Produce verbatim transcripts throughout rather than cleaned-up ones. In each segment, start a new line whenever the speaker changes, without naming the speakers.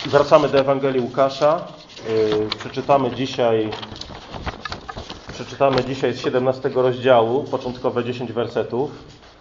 Wracamy do Ewangelii Łukasza. Yy, przeczytamy dzisiaj przeczytamy dzisiaj z siedemnastego rozdziału, początkowe dziesięć wersetów.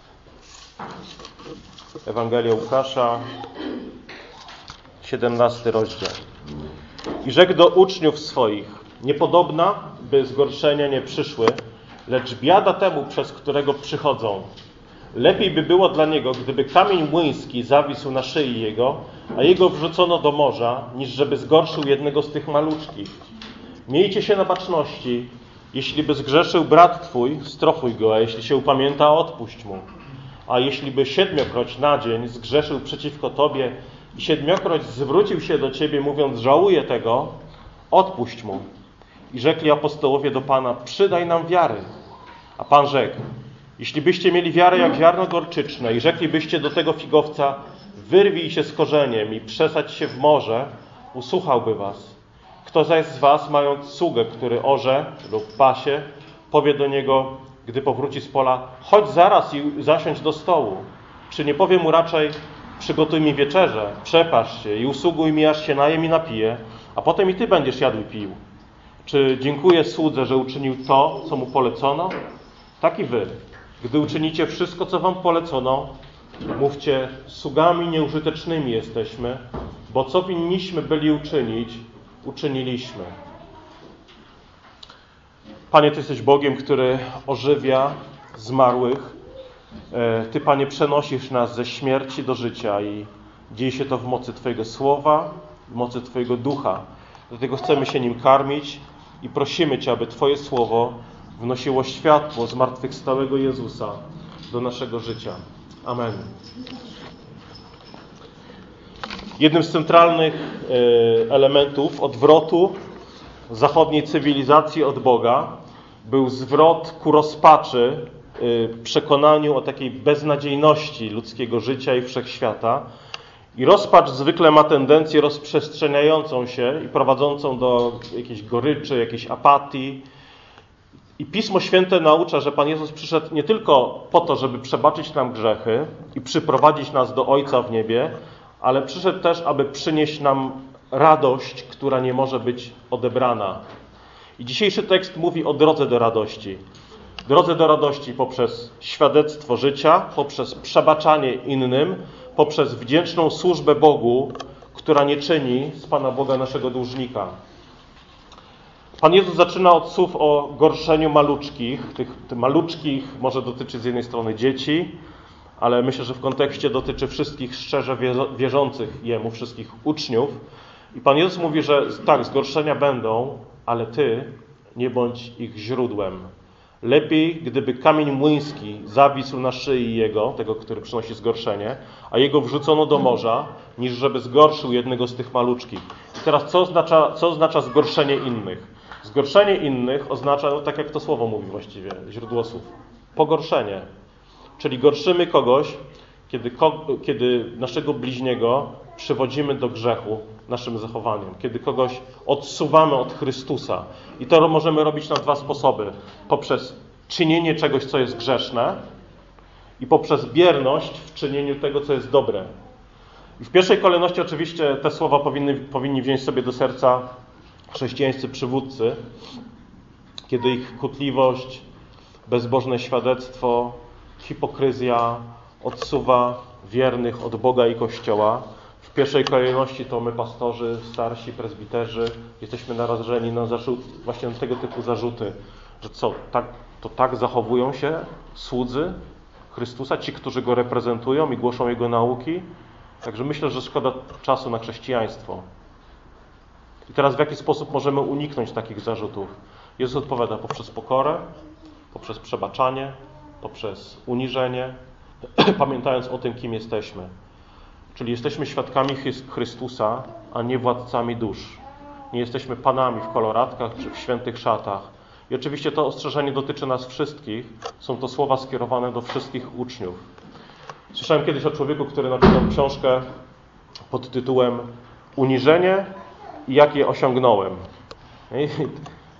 Ewangelia Łukasza, siedemnasty rozdział. I rzekł do uczniów swoich: niepodobna, by zgorszenia nie przyszły, lecz biada temu, przez którego przychodzą. Lepiej by było dla niego, gdyby kamień młyński zawisł na szyi jego, a jego wrzucono do morza, niż żeby zgorszył jednego z tych maluczkich. Miejcie się na baczności. Jeśli by zgrzeszył brat twój, strofuj go, a jeśli się upamięta, odpuść mu. A jeśli by siedmiokroć na dzień zgrzeszył przeciwko tobie i siedmiokroć zwrócił się do ciebie, mówiąc: żałuję tego, odpuść mu. I rzekli apostołowie do Pana: przydaj nam wiary. A Pan rzekł: jeśli byście mieli wiarę jak ziarno gorczyczne i rzeklibyście do tego figowca: wyrwij się z korzeniem i przesadź się w morze, usłuchałby was. Kto zaś z was, mając sługę, który orze lub pasie, powie do niego, gdy powróci z pola: chodź zaraz i zasiądź do stołu. Czy nie powie mu raczej: przygotuj mi wieczerzę, przepasz się i usługuj mi, aż się najem i napiję, a potem i ty będziesz jadł i pił? Czy dziękuję słudze, że uczynił to, co mu polecono? Tak i wy, gdy uczynicie wszystko, co wam polecono, mówcie: sługami nieużytecznymi jesteśmy, bo co winniśmy byli uczynić, uczyniliśmy. Panie, Ty jesteś Bogiem, który ożywia zmarłych. Ty, Panie, przenosisz nas ze śmierci do życia i dzieje się to w mocy Twojego słowa, w mocy Twojego ducha. Dlatego chcemy się nim karmić i prosimy Cię, aby Twoje słowo wnosiło światło zmartwychwstałego Jezusa do naszego życia. Amen. Jednym z centralnych elementów odwrotu zachodniej cywilizacji od Boga był zwrot ku rozpaczy, przekonaniu o takiej beznadziejności ludzkiego życia i wszechświata. I rozpacz zwykle ma tendencję rozprzestrzeniającą się i prowadzącą do jakiejś goryczy, jakiejś apatii. I Pismo Święte naucza, że Pan Jezus przyszedł nie tylko po to, żeby przebaczyć nam grzechy i przyprowadzić nas do Ojca w niebie, ale przyszedł też, aby przynieść nam radość, która nie może być odebrana. I dzisiejszy tekst mówi o drodze do radości. Drodze do radości poprzez świadectwo życia, poprzez przebaczanie innym, poprzez wdzięczną służbę Bogu, która nie czyni z Pana Boga naszego dłużnika. Pan Jezus zaczyna od słów o gorszeniu maluczkich. Tych, tych maluczkich może dotyczy z jednej strony dzieci, ale myślę, że w kontekście dotyczy wszystkich szczerze wierzących Jemu, wszystkich uczniów. I Pan Jezus mówi, że tak, zgorszenia będą, ale Ty nie bądź ich źródłem. Lepiej, gdyby kamień młyński zawisł na szyi Jego, tego, który przynosi zgorszenie, a Jego wrzucono do morza, niż żeby zgorszył jednego z tych maluczkich. I teraz co oznacza, co oznacza zgorszenie innych? Zgorszenie innych oznacza, no tak jak to słowo mówi właściwie, źródło słów, pogorszenie. Czyli gorszymy kogoś, kiedy, kiedy naszego bliźniego przywodzimy do grzechu naszym zachowaniem. Kiedy kogoś odsuwamy od Chrystusa. I to możemy robić na dwa sposoby. Poprzez czynienie czegoś, co jest grzeszne i poprzez bierność w czynieniu tego, co jest dobre. I w pierwszej kolejności oczywiście te słowa powinny, powinni wziąć sobie do serca chrześcijańscy przywódcy, kiedy ich kłótliwość, bezbożne świadectwo, hipokryzja odsuwa wiernych od Boga i Kościoła. W pierwszej kolejności to my, pastorzy, starsi, prezbiterzy, jesteśmy narażeni na zarzut, właśnie tego typu zarzuty, że co, tak, to tak zachowują się słudzy Chrystusa, ci, którzy Go reprezentują i głoszą Jego nauki. Także myślę, że szkoda czasu na chrześcijaństwo. I teraz w jaki sposób możemy uniknąć takich zarzutów? Jezus odpowiada poprzez pokorę, poprzez przebaczanie, poprzez uniżenie, pamiętając o tym, kim jesteśmy. Czyli jesteśmy świadkami Chrystusa, a nie władcami dusz. Nie jesteśmy panami w koloratkach czy w świętych szatach. I oczywiście to ostrzeżenie dotyczy nas wszystkich. Są to słowa skierowane do wszystkich uczniów. Słyszałem kiedyś o człowieku, który napisał książkę pod tytułem Uniżenie i jak je osiągnąłem. I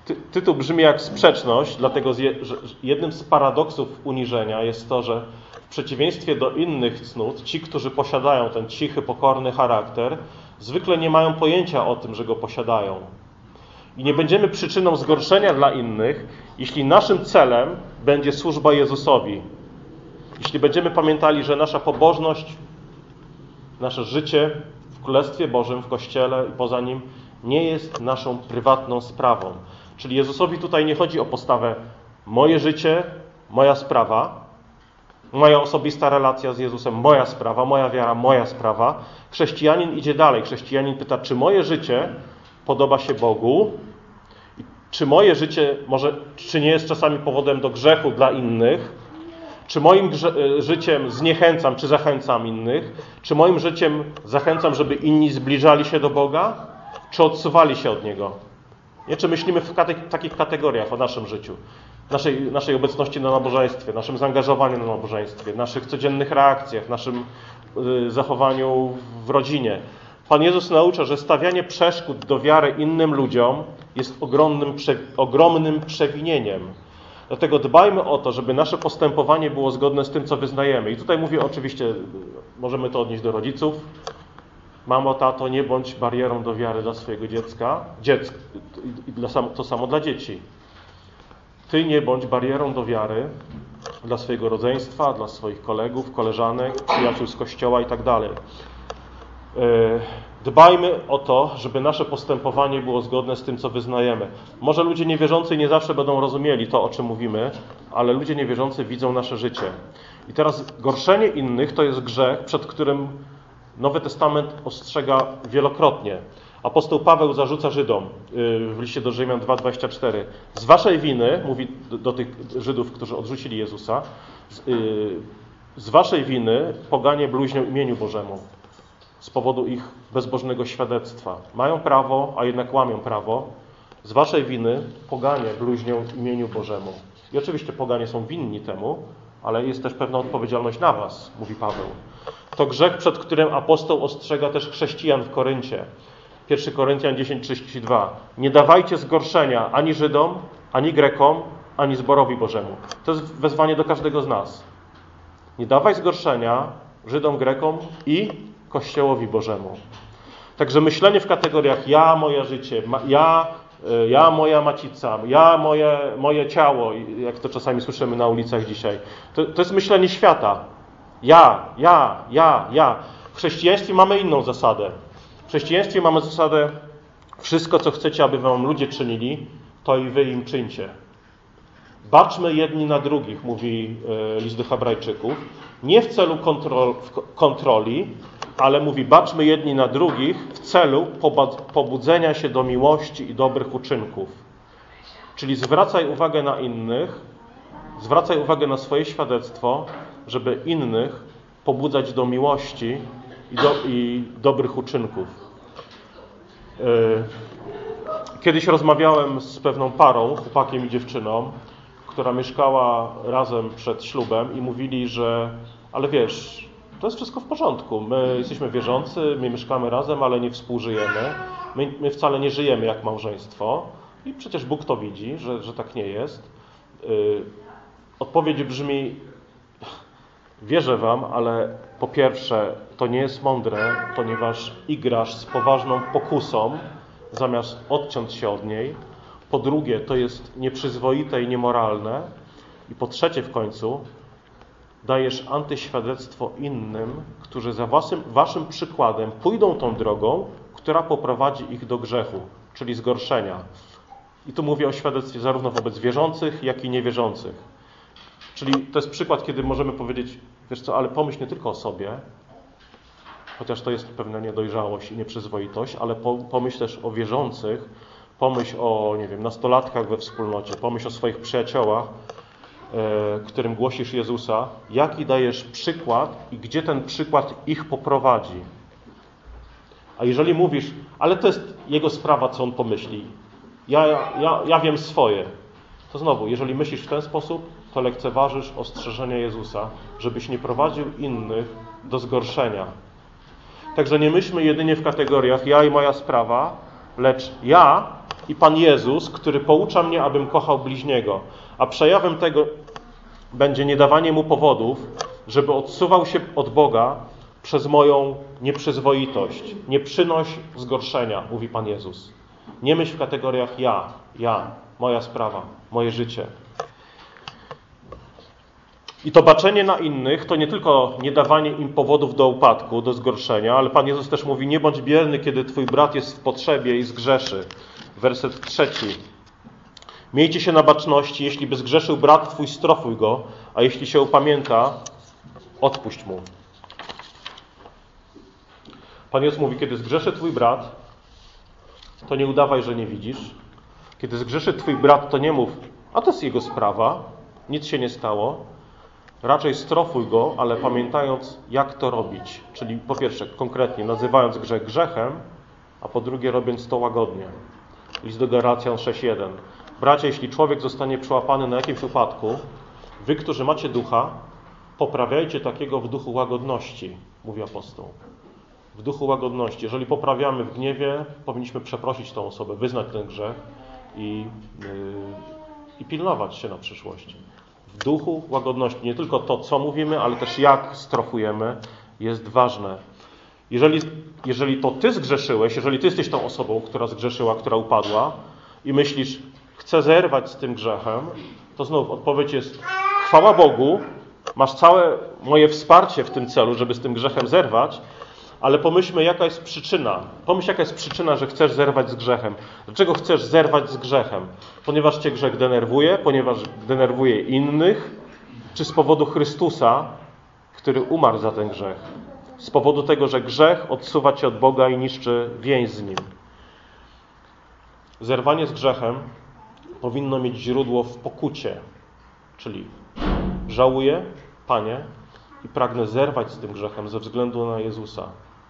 Ty, tytuł brzmi jak sprzeczność, dlatego że jednym z paradoksów uniżenia jest to, że w przeciwieństwie do innych cnót, ci, którzy posiadają ten cichy, pokorny charakter, zwykle nie mają pojęcia o tym, że go posiadają. I nie będziemy przyczyną zgorszenia dla innych, jeśli naszym celem będzie służba Jezusowi. Jeśli będziemy pamiętali, że nasza pobożność, nasze życie w Królestwie Bożym, w Kościele i poza nim nie jest naszą prywatną sprawą. Czyli Jezusowi tutaj nie chodzi o postawę moje życie, moja sprawa, moja osobista relacja z Jezusem, moja sprawa, moja wiara, moja sprawa. Chrześcijanin idzie dalej. Chrześcijanin pyta, czy moje życie podoba się Bogu? Czy moje życie może, czy nie jest czasami powodem do grzechu dla innych? Czy moim grze- życiem zniechęcam, czy zachęcam innych? Czy moim życiem zachęcam, żeby inni zbliżali się do Boga? Czy odsuwali się od Niego? Nie? Czy myślimy w kate- takich kategoriach o naszym życiu? Naszej, naszej obecności na nabożeństwie, naszym zaangażowaniu na nabożeństwie, naszych codziennych reakcjach, naszym y, zachowaniu w rodzinie. Pan Jezus naucza, że stawianie przeszkód do wiary innym ludziom jest ogromnym, prze, ogromnym przewinieniem. Dlatego dbajmy o to, żeby nasze postępowanie było zgodne z tym, co wyznajemy. I tutaj mówię oczywiście, możemy to odnieść do rodziców. Mamo, tato, nie bądź barierą do wiary dla swojego dziecka. Dziecko, i dla, to samo dla dzieci. Ty nie bądź barierą do wiary dla swojego rodzeństwa, dla swoich kolegów, koleżanek, przyjaciół z kościoła i tak dalej. Dbajmy o to, żeby nasze postępowanie było zgodne z tym, co wyznajemy. Może ludzie niewierzący nie zawsze będą rozumieli to, o czym mówimy, ale ludzie niewierzący widzą nasze życie. I teraz gorszenie innych to jest grzech, przed którym Nowy Testament ostrzega wielokrotnie. Apostoł Paweł zarzuca Żydom w liście do Rzymian dwa, dwadzieścia cztery. Z waszej winy, mówi do, do tych Żydów, którzy odrzucili Jezusa, z, z waszej winy poganie bluźnią imieniu Bożemu z powodu ich bezbożnego świadectwa. Mają prawo, a jednak łamią prawo. Z waszej winy poganie bluźnią imieniu Bożemu. I oczywiście poganie są winni temu, ale jest też pewna odpowiedzialność na was, mówi Paweł. To grzech, przed którym apostoł ostrzega też chrześcijan w Koryncie. pierwszy Koryntian dziesięć, trzydzieści dwa. Nie dawajcie zgorszenia ani Żydom, ani Grekom, ani zborowi Bożemu. To jest wezwanie do każdego z nas. Nie dawaj zgorszenia Żydom, Grekom i Kościołowi Bożemu. Także myślenie w kategoriach ja, moje życie, ja, ja, moja macica, ja, moje, moje ciało, jak to czasami słyszymy na ulicach dzisiaj, to, to jest myślenie świata. Ja, ja, ja, ja. W chrześcijaństwie mamy inną zasadę. W chrześcijaństwie mamy zasadę wszystko, co chcecie, aby wam ludzie czynili, to i wy im czyńcie. Baczmy jedni na drugich, mówi list do Hebrajczyków, nie w celu kontrol, kontroli, ale mówi, baczmy jedni na drugich w celu pobudzenia się do miłości i dobrych uczynków. Czyli zwracaj uwagę na innych, zwracaj uwagę na swoje świadectwo, żeby innych pobudzać do miłości i, do, i dobrych uczynków. Kiedyś rozmawiałem z pewną parą, chłopakiem i dziewczyną, która mieszkała razem przed ślubem i mówili, że ale wiesz, to jest wszystko w porządku. My jesteśmy wierzący, my mieszkamy razem, ale nie współżyjemy. My, my wcale nie żyjemy jak małżeństwo i przecież Bóg to widzi, że, że tak nie jest. Yy, odpowiedź brzmi, wierzę wam, ale po pierwsze to nie jest mądre, ponieważ igrasz z poważną pokusą, zamiast odciąć się od niej. Po drugie, to jest nieprzyzwoite i niemoralne. I po trzecie w końcu, dajesz antyświadectwo innym, którzy za waszym, waszym przykładem pójdą tą drogą, która poprowadzi ich do grzechu, czyli zgorszenia. I tu mówię o świadectwie zarówno wobec wierzących, jak i niewierzących. Czyli to jest przykład, kiedy możemy powiedzieć, wiesz co, ale pomyśl nie tylko o sobie, chociaż to jest pewna niedojrzałość i nieprzyzwoitość, ale pomyśl też o wierzących, pomyśl o, nie wiem, nastolatkach we wspólnocie, pomyśl o swoich przyjaciołach, którym głosisz Jezusa, jaki dajesz przykład i gdzie ten przykład ich poprowadzi. A jeżeli mówisz, ale to jest jego sprawa, co on pomyśli, ja, ja, ja wiem swoje, to znowu, jeżeli myślisz w ten sposób, to lekceważysz ostrzeżenia Jezusa, żebyś nie prowadził innych do zgorszenia. Także nie myślmy jedynie w kategoriach ja i moja sprawa, lecz ja i Pan Jezus, który poucza mnie, abym kochał bliźniego. A przejawem tego będzie nie dawanie mu powodów, żeby odsuwał się od Boga przez moją nieprzyzwoitość. Nie przynoś zgorszenia, mówi Pan Jezus. Nie myśl w kategoriach ja, ja, moja sprawa, moje życie. I to baczenie na innych to nie tylko nie dawanie im powodów do upadku, do zgorszenia, ale Pan Jezus też mówi: nie bądź bierny, kiedy twój brat jest w potrzebie i zgrzeszy. Werset trzeci. Miejcie się na baczności, jeśli by zgrzeszył brat twój, strofuj go, a jeśli się upamięta, odpuść mu. Pan Jezus mówi: kiedy zgrzeszy twój brat, to nie udawaj, że nie widzisz. Kiedy zgrzeszy twój brat, to nie mów: a to jest jego sprawa, nic się nie stało. Raczej strofuj go, ale pamiętając, jak to robić. Czyli po pierwsze, konkretnie nazywając grzech grzechem, a po drugie robiąc to łagodnie. List do Galacjan sześć jeden. Bracia, jeśli człowiek zostanie przyłapany na jakimś upadku, wy, którzy macie ducha, poprawiajcie takiego w duchu łagodności, mówi apostoł. W duchu łagodności. Jeżeli poprawiamy w gniewie, powinniśmy przeprosić tą osobę, wyznać ten grzech i, yy, i pilnować się na przyszłość. W duchu łagodności. Nie tylko to, co mówimy, ale też jak strofujemy, jest ważne. Jeżeli, jeżeli to ty zgrzeszyłeś, jeżeli ty jesteś tą osobą, która zgrzeszyła, która upadła i myślisz: chcę zerwać z tym grzechem, to znów odpowiedź jest: chwała Bogu, masz całe moje wsparcie w tym celu, żeby z tym grzechem zerwać, ale pomyślmy, jaka jest przyczyna. Pomyśl, jaka jest przyczyna, że chcesz zerwać z grzechem. Dlaczego chcesz zerwać z grzechem? Ponieważ cię grzech denerwuje, ponieważ denerwuje innych, czy z powodu Chrystusa, który umarł za ten grzech? Z powodu tego, że grzech odsuwa cię od Boga i niszczy więź z Nim. Zerwanie z grzechem powinno mieć źródło w pokucie, czyli żałuję, Panie, i pragnę zerwać z tym grzechem ze względu na Jezusa.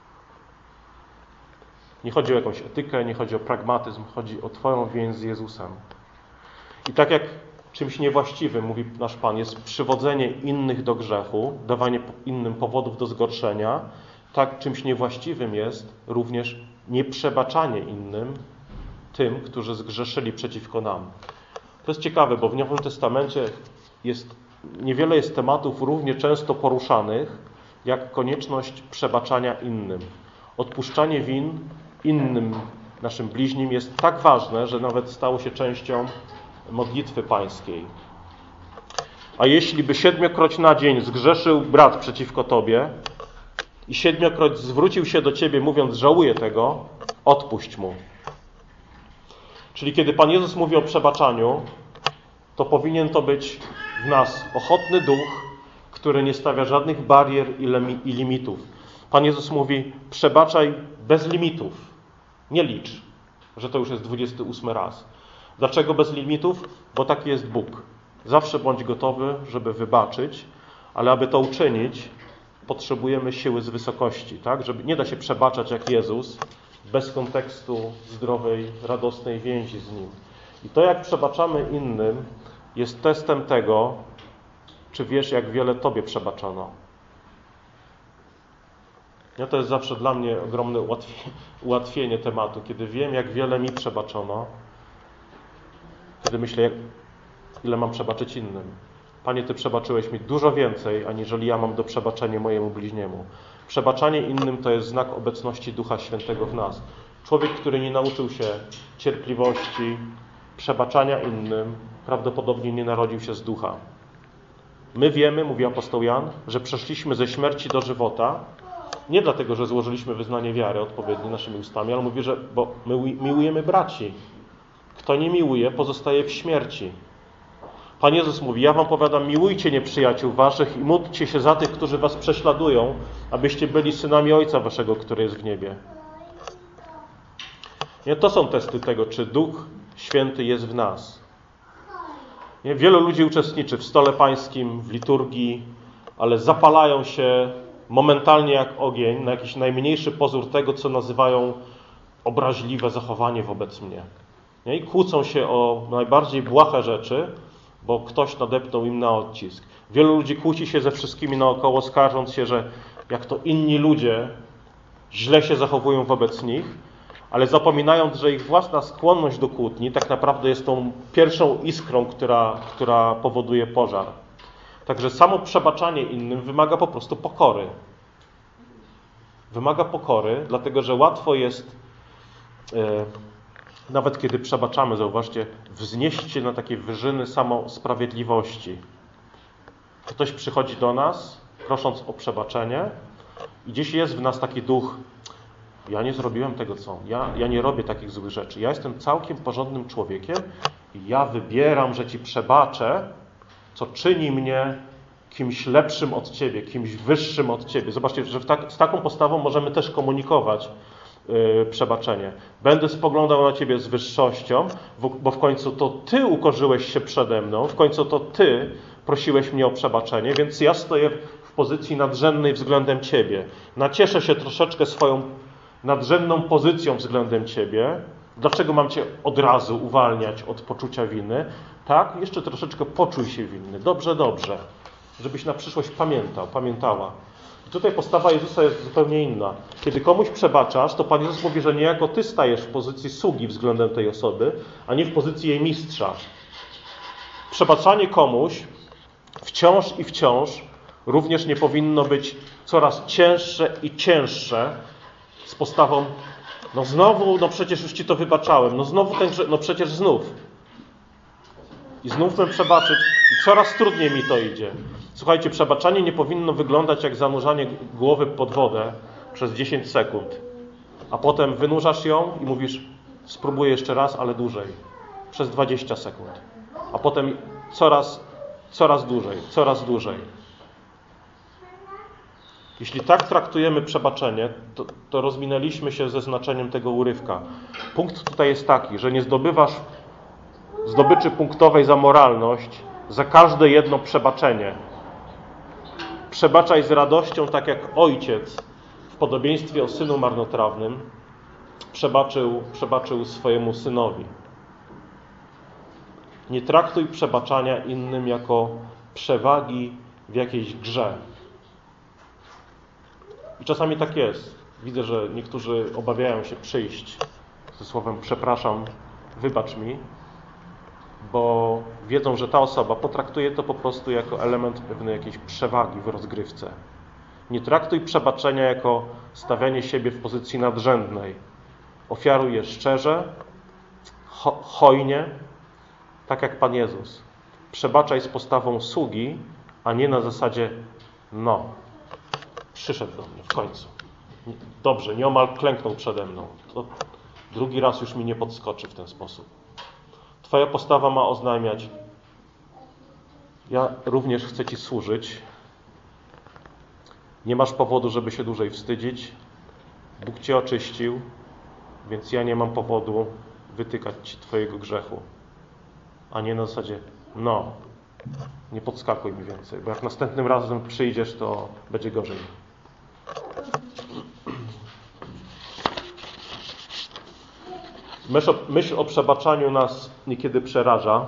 Nie chodzi o jakąś etykę, nie chodzi o pragmatyzm, chodzi o twoją więź z Jezusem. I tak jak czymś niewłaściwym, mówi nasz Pan, jest przywodzenie innych do grzechu, dawanie innym powodów do zgorszenia, tak czymś niewłaściwym jest również nieprzebaczanie innym, tym, którzy zgrzeszyli przeciwko nam. To jest ciekawe, bo w Nowym Testamencie jest, niewiele jest tematów równie często poruszanych, jak konieczność przebaczania innym. Odpuszczanie win innym naszym bliźnim jest tak ważne, że nawet stało się częścią modlitwy pańskiej. A jeśli by siedmiokroć na dzień zgrzeszył brat przeciwko tobie i siedmiokroć zwrócił się do ciebie, mówiąc: żałuję tego, odpuść mu. Czyli kiedy Pan Jezus mówi o przebaczaniu, to powinien to być w nas ochotny duch, który nie stawia żadnych barier i limitów. Pan Jezus mówi: przebaczaj bez limitów. Nie licz, że to już jest dwudziesty ósmy raz. Dlaczego bez limitów? Bo taki jest Bóg. Zawsze bądź gotowy, żeby wybaczyć, ale aby to uczynić, potrzebujemy siły z wysokości, tak? Żeby nie da się przebaczać jak Jezus bez kontekstu zdrowej, radosnej więzi z Nim. I to, jak przebaczamy innym, jest testem tego, czy wiesz, jak wiele Tobie przebaczono. Ja to jest zawsze dla mnie ogromne ułatwienie tematu, kiedy wiem, jak wiele mi przebaczono, kiedy myślę, jak, ile mam przebaczyć innym. Panie, Ty przebaczyłeś mi dużo więcej, aniżeli ja mam do przebaczenia mojemu bliźniemu. Przebaczanie innym to jest znak obecności Ducha Świętego w nas. Człowiek, który nie nauczył się cierpliwości, przebaczania innym, prawdopodobnie nie narodził się z ducha. My wiemy, mówi apostoł Jan, że przeszliśmy ze śmierci do żywota, nie dlatego, że złożyliśmy wyznanie wiary odpowiednio naszymi ustami, ale mówi, że bo my miłujemy braci. Kto nie miłuje, pozostaje w śmierci. Pan Jezus mówi: ja wam powiadam, miłujcie nieprzyjaciół waszych i módlcie się za tych, którzy was prześladują, abyście byli synami Ojca waszego, który jest w niebie. Nie, to są testy tego, czy Duch Święty jest w nas. Nie, wielu ludzi uczestniczy w stole pańskim, w liturgii, ale zapalają się momentalnie jak ogień na jakiś najmniejszy pozór tego, co nazywają obraźliwe zachowanie wobec mnie. Nie? I kłócą się o najbardziej błahe rzeczy, bo ktoś nadepnął im na odcisk. Wielu ludzi kłóci się ze wszystkimi naokoło, skarżąc się, że jak to inni ludzie źle się zachowują wobec nich, ale zapominając, że ich własna skłonność do kłótni tak naprawdę jest tą pierwszą iskrą, która, która powoduje pożar. Także samo przebaczanie innym wymaga po prostu pokory. Wymaga pokory, dlatego że łatwo jest, e, nawet kiedy przebaczamy, zauważcie, wznieść się na takie wyżyny samosprawiedliwości. Ktoś przychodzi do nas, prosząc o przebaczenie i gdzieś jest w nas taki duch, ja nie zrobiłem tego, co on. Ja, ja nie robię takich złych rzeczy. Ja jestem całkiem porządnym człowiekiem i ja wybieram, że Ci przebaczę, co czyni mnie kimś lepszym od Ciebie, kimś wyższym od Ciebie. Zobaczcie, że tak, z taką postawą możemy też komunikować yy, przebaczenie. Będę spoglądał na Ciebie z wyższością, bo w końcu to Ty ukorzyłeś się przede mną, w końcu to Ty prosiłeś mnie o przebaczenie, więc ja stoję w pozycji nadrzędnej względem Ciebie. Nacieszę się troszeczkę swoją nadrzędną pozycją względem Ciebie. Dlaczego mam Cię od razu uwalniać od poczucia winy? Tak, jeszcze troszeczkę poczuj się winny. Dobrze, dobrze. Żebyś na przyszłość pamiętał, pamiętała. I tutaj postawa Jezusa jest zupełnie inna. Kiedy komuś przebaczasz, to Pan Jezus mówi, że niejako Ty stajesz w pozycji sługi względem tej osoby, a nie w pozycji jej mistrza. Przebaczanie komuś wciąż i wciąż również nie powinno być coraz cięższe i cięższe z postawą, no znowu, no przecież już Ci to wybaczałem, no znowu ten grzech, no przecież znów. I znów mam przebaczyć i coraz trudniej mi to idzie. Słuchajcie, przebaczanie nie powinno wyglądać jak zanurzanie głowy pod wodę przez dziesięć sekund. A potem wynurzasz ją i mówisz, spróbuję jeszcze raz, ale dłużej. Przez dwadzieścia sekund. A potem coraz, coraz dłużej, coraz dłużej. Jeśli tak traktujemy przebaczenie, to, to rozminęliśmy się ze znaczeniem tego urywka. Punkt tutaj jest taki, że nie zdobywasz zdobyczy punktowej za moralność, za każde jedno przebaczenie. Przebaczaj z radością, tak jak ojciec w podobieństwie o synu marnotrawnym przebaczył, przebaczył swojemu synowi. Nie traktuj przebaczania innym jako przewagi w jakiejś grze. I czasami tak jest. Widzę, że niektórzy obawiają się przyjść ze słowem przepraszam, wybacz mi, bo wiedzą, że ta osoba potraktuje to po prostu jako element pewnej jakiejś przewagi w rozgrywce. Nie traktuj przebaczenia jako stawianie siebie w pozycji nadrzędnej. Ofiaruj je szczerze, ho- hojnie, tak jak Pan Jezus. Przebaczaj z postawą sługi, a nie na zasadzie no, przyszedł do mnie w końcu. Dobrze, nieomal klęknął przede mną. To drugi raz już mi nie podskoczy w ten sposób. Twoja postawa ma oznajmiać, ja również chcę Ci służyć. Nie masz powodu, żeby się dłużej wstydzić. Bóg Cię oczyścił, więc ja nie mam powodu wytykać Ci Twojego grzechu. A nie na zasadzie, no, nie podskakuj mi więcej, bo jak następnym razem przyjdziesz, to będzie gorzej. Myśl o, myśl o przebaczaniu nas niekiedy przeraża.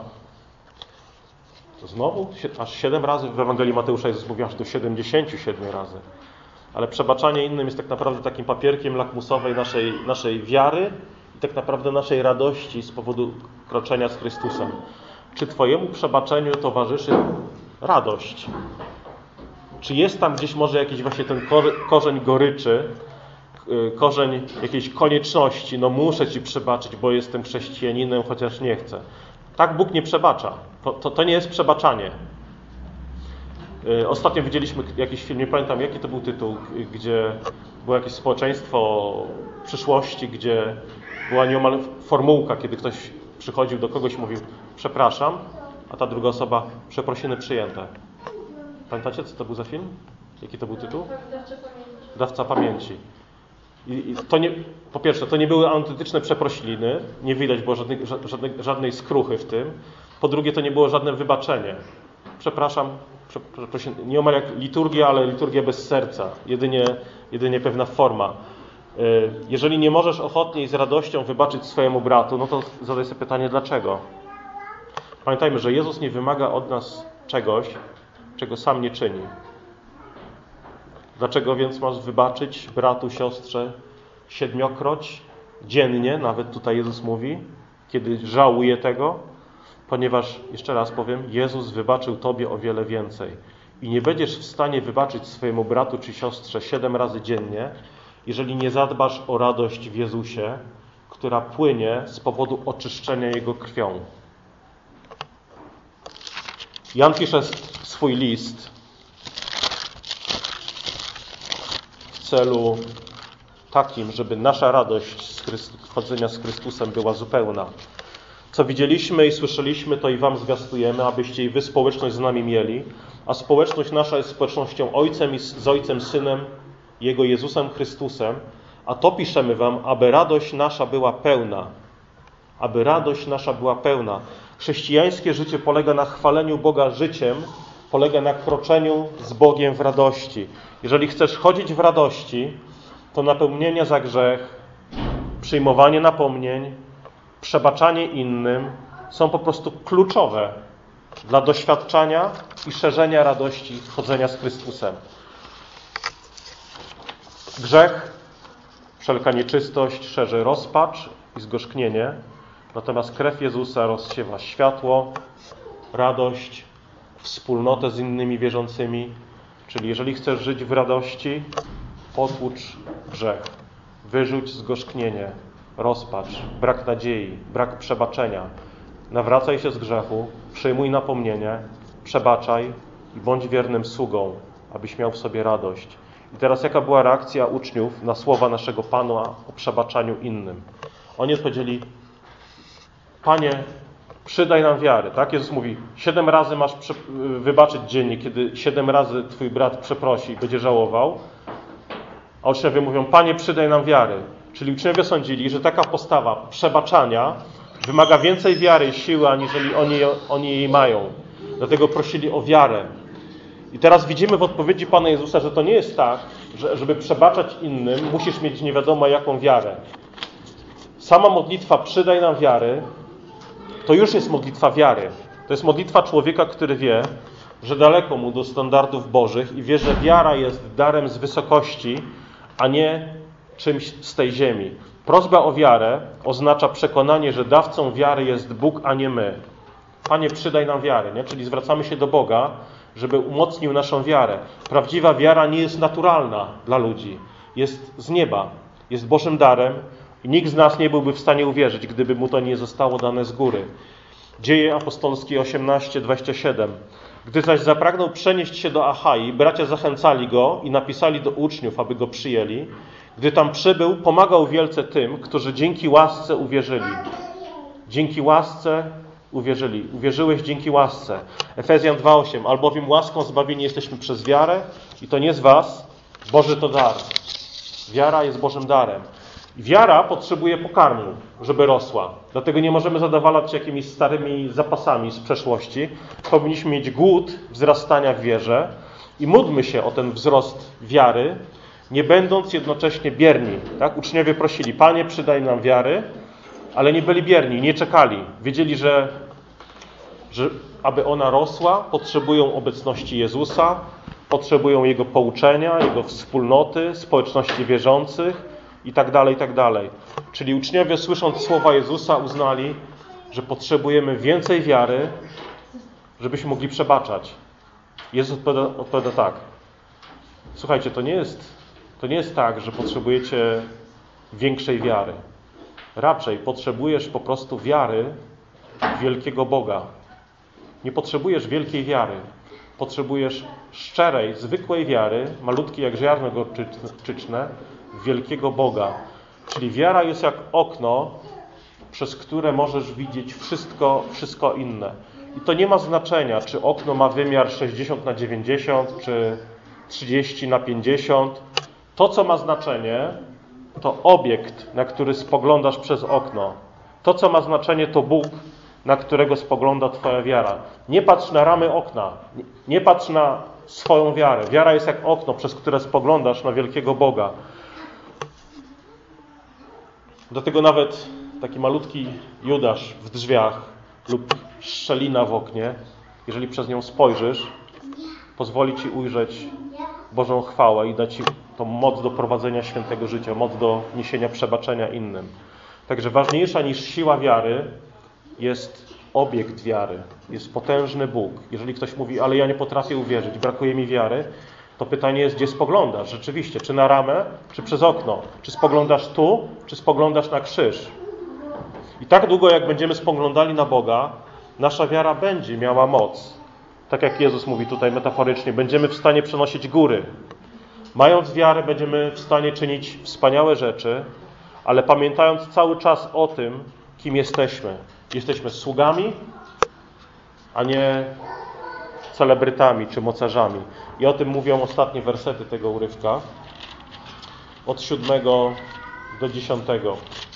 Znowu? Aż siedem razy w Ewangelii Mateusza Jezus mówi aż do siedemdziesięciu siedmiu razy. Ale przebaczanie innym jest tak naprawdę takim papierkiem lakmusowej naszej, naszej wiary i tak naprawdę naszej radości z powodu kroczenia z Chrystusem. Czy Twojemu przebaczeniu towarzyszy radość? Czy jest tam gdzieś może jakiś właśnie ten korzeń goryczy, korzeń jakiejś konieczności, no muszę Ci przebaczyć, bo jestem chrześcijaninem, chociaż nie chcę. Tak Bóg nie przebacza. To, to, to nie jest przebaczanie. Ostatnio widzieliśmy jakiś film, nie pamiętam jaki to był tytuł, gdzie było jakieś społeczeństwo przyszłości, gdzie była nieomal formułka, kiedy ktoś przychodził do kogoś i mówił przepraszam, a ta druga osoba przeprosiny przyjęte. Pamiętacie, co to był za film? Jaki to był tytuł? Dawca pamięci. I, i to nie, po pierwsze, to nie były autentyczne przeprośliny, nie widać było żadnej, żadnej, żadnej skruchy w tym. Po drugie, to nie było żadne wybaczenie. Przepraszam, przepraszam, nieomal jak liturgia, ale liturgia bez serca. Jedynie, jedynie pewna forma. Jeżeli nie możesz ochotnie i z radością wybaczyć swojemu bratu, no to zadaj sobie pytanie, dlaczego? Pamiętajmy, że Jezus nie wymaga od nas czegoś, czego sam nie czyni. Dlaczego więc masz wybaczyć bratu, siostrze siedmiokroć, dziennie, nawet tutaj Jezus mówi, kiedy żałuje tego, ponieważ, jeszcze raz powiem, Jezus wybaczył tobie o wiele więcej. I nie będziesz w stanie wybaczyć swojemu bratu czy siostrze siedem razy dziennie, jeżeli nie zadbasz o radość w Jezusie, która płynie z powodu oczyszczenia Jego krwią. Jan pisze swój list w celu takim, żeby nasza radość z Chryst- chodzenia z Chrystusem była zupełna. Co widzieliśmy i słyszeliśmy, to i wam zwiastujemy, abyście i wy społeczność z nami mieli, a społeczność nasza jest społecznością Ojcem i z, z Ojcem Synem, Jego Jezusem Chrystusem, a to piszemy wam, aby radość nasza była pełna. Aby radość nasza była pełna. Chrześcijańskie życie polega na chwaleniu Boga życiem, polega na kroczeniu z Bogiem w radości. Jeżeli chcesz chodzić w radości, to napełnienie za grzech, przyjmowanie napomnień, przebaczanie innym są po prostu kluczowe dla doświadczania i szerzenia radości chodzenia z Chrystusem. Grzech, wszelka nieczystość szerzy rozpacz i zgorzknienie, natomiast krew Jezusa rozsiewa światło, radość, wspólnotę z innymi wierzącymi. Czyli jeżeli chcesz żyć w radości, potłucz grzech, wyrzuć zgorzknienie, rozpacz, brak nadziei, brak przebaczenia. Nawracaj się z grzechu, przyjmuj napomnienie, przebaczaj i bądź wiernym sługą, abyś miał w sobie radość. I teraz jaka była reakcja uczniów na słowa naszego Pana o przebaczaniu innym? Oni odpowiedzieli: Panie, przydaj nam wiary. Tak? Jezus mówi, siedem razy masz wybaczyć dziennie, kiedy siedem razy twój brat przeprosi i będzie żałował. A uczniowie mówią: Panie, przydaj nam wiary. Czyli uczniowie sądzili, że taka postawa przebaczania wymaga więcej wiary i siły, aniżeli oni, oni jej mają. Dlatego prosili o wiarę. I teraz widzimy w odpowiedzi Pana Jezusa, że to nie jest tak, że żeby przebaczać innym, musisz mieć nie wiadomo jaką wiarę. Sama modlitwa przydaj nam wiary, to już jest modlitwa wiary. To jest modlitwa człowieka, który wie, że daleko mu do standardów bożych i wie, że wiara jest darem z wysokości, a nie czymś z tej ziemi. Prośba o wiarę oznacza przekonanie, że dawcą wiary jest Bóg, a nie my. Panie, przydaj nam wiary, nie? Czyli zwracamy się do Boga, żeby umocnił naszą wiarę. Prawdziwa wiara nie jest naturalna dla ludzi. Jest z nieba. Jest Bożym darem i nikt z nas nie byłby w stanie uwierzyć, gdyby mu to nie zostało dane z góry. Dzieje apostolskie osiemnaście, dwadzieścia siedem. Gdy zaś zapragnął przenieść się do Achai, bracia zachęcali go i napisali do uczniów, aby go przyjęli. Gdy tam przybył, pomagał wielce tym, którzy dzięki łasce uwierzyli. Dzięki łasce uwierzyli. Uwierzyłeś dzięki łasce. Efezjan dwa osiem. Albowiem łaską zbawieni jesteśmy przez wiarę i to nie z was, Boży to dar. Wiara jest Bożym darem. I wiara potrzebuje pokarmu, żeby rosła. Dlatego nie możemy zadowalać się jakimiś starymi zapasami z przeszłości. Powinniśmy mieć głód wzrastania w wierze i módlmy się o ten wzrost wiary, nie będąc jednocześnie bierni. Tak? Uczniowie prosili: Panie, przydaj nam wiary, ale nie byli bierni, nie czekali. Wiedzieli, że, że aby ona rosła, potrzebują obecności Jezusa, potrzebują Jego pouczenia, Jego wspólnoty, społeczności wierzących i tak dalej, i tak dalej. Czyli uczniowie, słysząc słowa Jezusa, uznali, że potrzebujemy więcej wiary, żebyśmy mogli przebaczać. Jezus odpowiada, odpowiada tak. Słuchajcie, to nie jest, to nie jest tak, że potrzebujecie większej wiary. Raczej potrzebujesz po prostu wiary w wielkiego Boga. Nie potrzebujesz wielkiej wiary. Potrzebujesz szczerej, zwykłej wiary, malutkiej jak ziarno gorczyczne, w wielkiego Boga. Czyli wiara jest jak okno, przez które możesz widzieć wszystko, wszystko inne. I to nie ma znaczenia, czy okno ma wymiar sześćdziesiąt na dziewięćdziesiąt, czy trzydzieści na pięćdziesiąt. To, co ma znaczenie, to obiekt, na który spoglądasz przez okno. To, co ma znaczenie, to Bóg, na którego spogląda twoja wiara. Nie patrz na ramy okna. Nie patrz na swoją wiarę. Wiara jest jak okno, przez które spoglądasz na wielkiego Boga. Dlatego nawet taki malutki Judasz w drzwiach lub szczelina w oknie, jeżeli przez nią spojrzysz, pozwoli ci ujrzeć Bożą chwałę i da ci tą moc do prowadzenia świętego życia, moc do niesienia przebaczenia innym. Także ważniejsza niż siła wiary jest obiekt wiary, jest potężny Bóg. Jeżeli ktoś mówi, ale ja nie potrafię uwierzyć, brakuje mi wiary, to pytanie jest, gdzie spoglądasz rzeczywiście? Czy na ramę, czy przez okno? Czy spoglądasz tu, czy spoglądasz na krzyż? I tak długo, jak będziemy spoglądali na Boga, nasza wiara będzie miała moc. Tak jak Jezus mówi tutaj metaforycznie, będziemy w stanie przenosić góry. Mając wiarę, będziemy w stanie czynić wspaniałe rzeczy, ale pamiętając cały czas o tym, kim jesteśmy. Jesteśmy sługami, a nie celebrytami czy mocarzami. I o tym mówią ostatnie wersety tego urywka. Od siódmego do dziesiątego.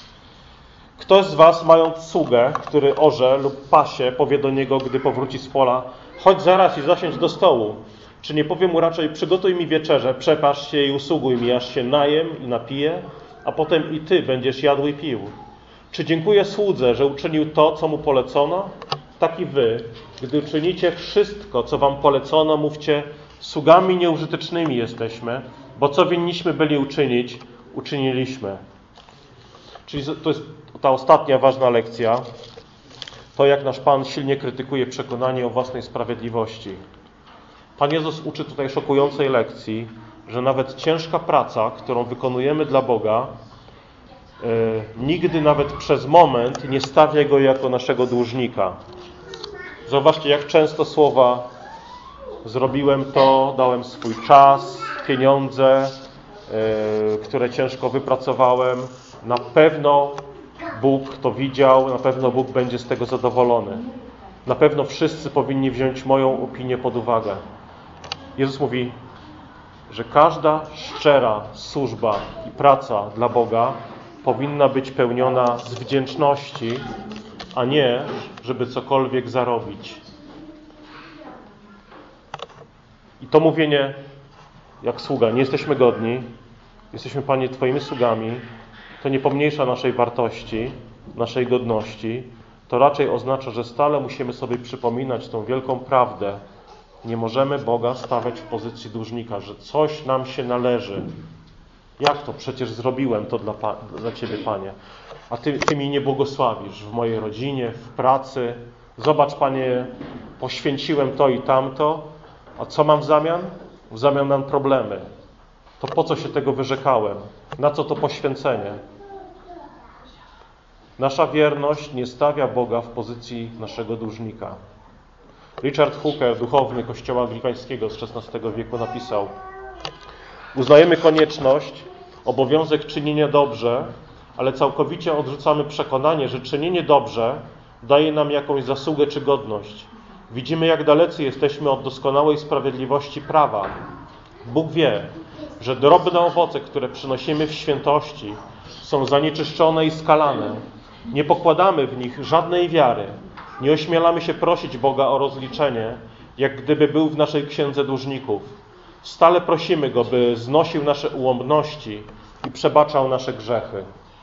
Ktoś z was, mając sługę, który orze lub pasie, powie do niego, gdy powróci z pola: chodź zaraz i zasiądź do stołu. Czy nie powie mu raczej: przygotuj mi wieczerzę, przepasz się i usługuj mi, aż się najem i napiję, a potem i ty będziesz jadł i pił. Czy dziękuję słudze, że uczynił to, co mu polecono? Tak i wy, gdy uczynicie wszystko, co wam polecono, mówcie: sługami nieużytecznymi jesteśmy, bo co winniśmy byli uczynić, uczyniliśmy. Czyli to jest ta ostatnia ważna lekcja. To, jak nasz Pan silnie krytykuje przekonanie o własnej sprawiedliwości. Pan Jezus uczy tutaj szokującej lekcji, że nawet ciężka praca, którą wykonujemy dla Boga, yy, nigdy nawet przez moment nie stawia Go jako naszego dłużnika. Zobaczcie, jak często słowa: zrobiłem to, dałem swój czas, pieniądze, yy, które ciężko wypracowałem. Na pewno Bóg to widział, na pewno Bóg będzie z tego zadowolony. Na pewno wszyscy powinni wziąć moją opinię pod uwagę. Jezus mówi, że każda szczera służba i praca dla Boga powinna być pełniona z wdzięczności, a nie, żeby cokolwiek zarobić. I to mówienie, jak sługa, nie jesteśmy godni, jesteśmy, Panie, Twoimi sługami, to nie pomniejsza naszej wartości, naszej godności. To raczej oznacza, że stale musimy sobie przypominać tą wielką prawdę. Nie możemy Boga stawiać w pozycji dłużnika, że coś nam się należy. Jak to? Przecież zrobiłem to dla, dla Ciebie, Panie. A Ty, Ty mi nie błogosławisz w mojej rodzinie, w pracy. Zobacz, Panie, poświęciłem to i tamto. A co mam w zamian? W zamian mam problemy. To po co się tego wyrzekałem? Na co to poświęcenie? Nasza wierność nie stawia Boga w pozycji naszego dłużnika. Richard Hooker, duchowny Kościoła Anglikańskiego z szesnastego wieku, napisał: uznajemy konieczność, obowiązek czynienia dobrze, ale całkowicie odrzucamy przekonanie, że czynienie dobrze daje nam jakąś zasługę czy godność. Widzimy, jak dalecy jesteśmy od doskonałej sprawiedliwości prawa. Bóg wie, że drobne owoce, które przynosimy w świętości, są zanieczyszczone i skalane. Nie pokładamy w nich żadnej wiary. Nie ośmielamy się prosić Boga o rozliczenie, jak gdyby był w naszej księdze dłużników. Stale prosimy Go, by znosił nasze ułomności i przebaczał nasze grzechy.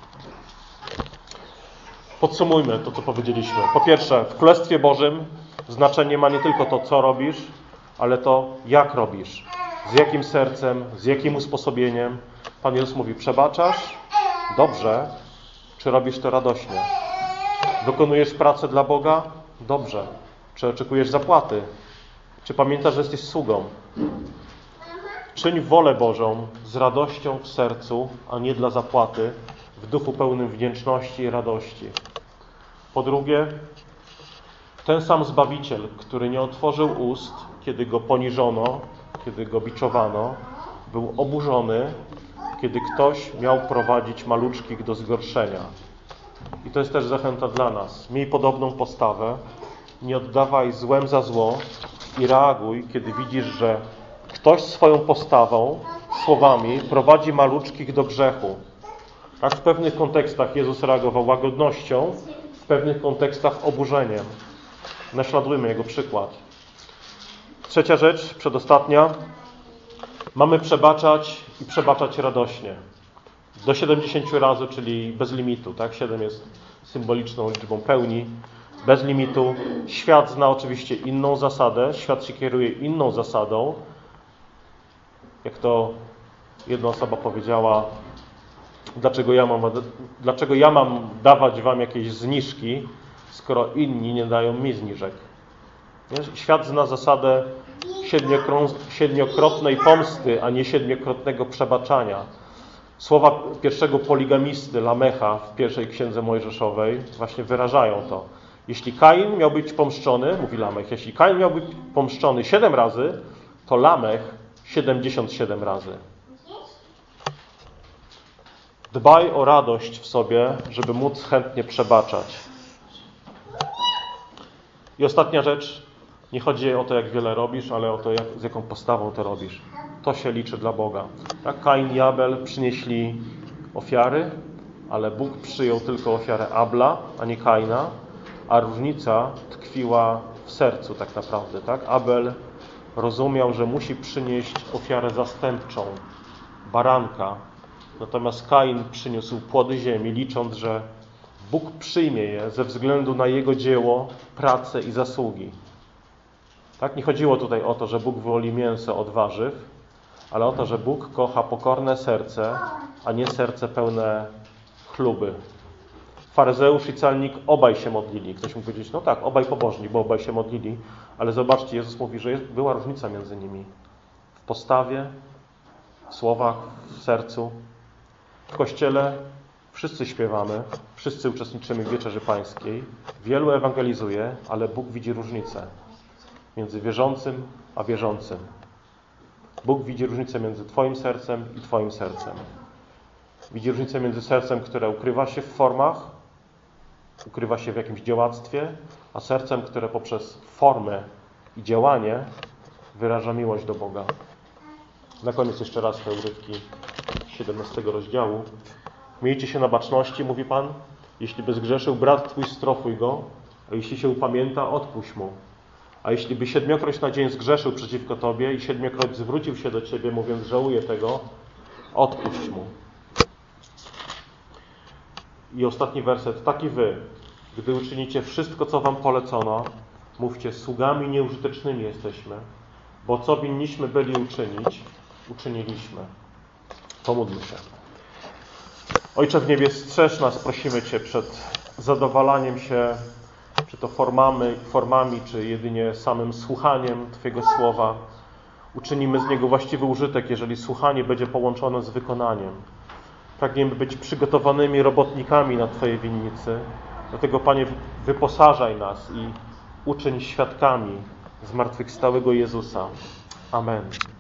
Podsumujmy to, co powiedzieliśmy. Po pierwsze, w Królestwie Bożym znaczenie ma nie tylko to, co robisz, ale to, jak robisz. Z jakim sercem, z jakim usposobieniem. Pan Jezus mówi: przebaczasz? Dobrze. Czy robisz to radośnie? Wykonujesz pracę dla Boga? Dobrze. Czy oczekujesz zapłaty? Czy pamiętasz, że jesteś sługą? Czyń wolę Bożą z radością w sercu, a nie dla zapłaty, w duchu pełnym wdzięczności i radości. Po drugie, ten sam Zbawiciel, który nie otworzył ust, kiedy Go poniżono, kiedy Go biczowano, był oburzony, kiedy ktoś miał prowadzić maluczkich do zgorszenia. I to jest też zachęta dla nas. Miej podobną postawę, nie oddawaj złem za zło i reaguj, kiedy widzisz, że ktoś swoją postawą, słowami prowadzi maluczkich do grzechu. Tak w pewnych kontekstach Jezus reagował łagodnością, w pewnych kontekstach oburzeniem. Naśladujmy Jego przykład. Trzecia rzecz, przedostatnia. Mamy przebaczać i przebaczać radośnie. Do siedemdziesięciu razy, czyli bez limitu. Tak? Siedem jest symboliczną liczbą pełni. Bez limitu. Świat zna oczywiście inną zasadę. Świat się kieruje inną zasadą. Jak to jedna osoba powiedziała, Dlaczego ja mam, dlaczego ja mam dawać wam jakieś zniżki, skoro inni nie dają mi zniżek? Świat zna zasadę siedmiokrotnej pomsty, a nie siedmiokrotnego przebaczania. Słowa pierwszego poligamisty Lamecha w pierwszej księdze mojżeszowej właśnie wyrażają to. Jeśli Kain miał być pomszczony, mówi Lamech, jeśli Kain miał być pomszczony siedem razy, to Lamech siedemdziesiąt siedem razy. Dbaj o radość w sobie, żeby móc chętnie przebaczać. I ostatnia rzecz, nie chodzi o to, jak wiele robisz, ale o to, jak, z jaką postawą to robisz. To się liczy dla Boga. Tak, Kain i Abel przynieśli ofiary, ale Bóg przyjął tylko ofiarę Abla, a nie Kaina, a różnica tkwiła w sercu tak naprawdę. Tak? Abel rozumiał, że musi przynieść ofiarę zastępczą, baranka, natomiast Kain przyniósł płody ziemi, licząc, że Bóg przyjmie je ze względu na jego dzieło, pracę i zasługi. Tak? Nie chodziło tutaj o to, że Bóg woli mięso od warzyw, ale o to, że Bóg kocha pokorne serce, a nie serce pełne chluby. Faryzeusz i celnik obaj się modlili. Ktoś mógł powiedzieć, no tak, obaj pobożni, bo obaj się modlili, ale zobaczcie, Jezus mówi, że jest, była różnica między nimi. W postawie, w słowach, w sercu. W Kościele wszyscy śpiewamy, wszyscy uczestniczymy w Wieczerzy Pańskiej, wielu ewangelizuje, ale Bóg widzi różnicę między wierzącym a wierzącym. Bóg widzi różnicę między Twoim sercem i Twoim sercem. Widzi różnicę między sercem, które ukrywa się w formach, ukrywa się w jakimś działactwie, a sercem, które poprzez formę i działanie wyraża miłość do Boga. Na koniec jeszcze raz te urywki siedemnastego rozdziału. Miejcie się na baczności, mówi Pan. Jeśli by zgrzeszył brat Twój, strofuj go, a jeśli się upamięta, odpuść mu. A jeśli by siedmiokroć na dzień zgrzeszył przeciwko Tobie i siedmiokroć zwrócił się do Ciebie, mówiąc, żałuję tego, odpuść mu. I ostatni werset. Tak i wy, gdy uczynicie wszystko, co wam polecono, mówcie, sługami nieużytecznymi jesteśmy, bo co winniśmy byli uczynić, uczyniliśmy. Pomódlmy się. Ojcze w niebie, strzeż nas, prosimy Cię, przed zadowalaniem się, czy to formami, formami, czy jedynie samym słuchaniem Twojego słowa. Uczynimy z niego właściwy użytek, jeżeli słuchanie będzie połączone z wykonaniem. Pragniemy być przygotowanymi robotnikami na Twojej winnicy. Dlatego, Panie, wyposażaj nas i uczyń świadkami zmartwychwstałego Jezusa. Amen.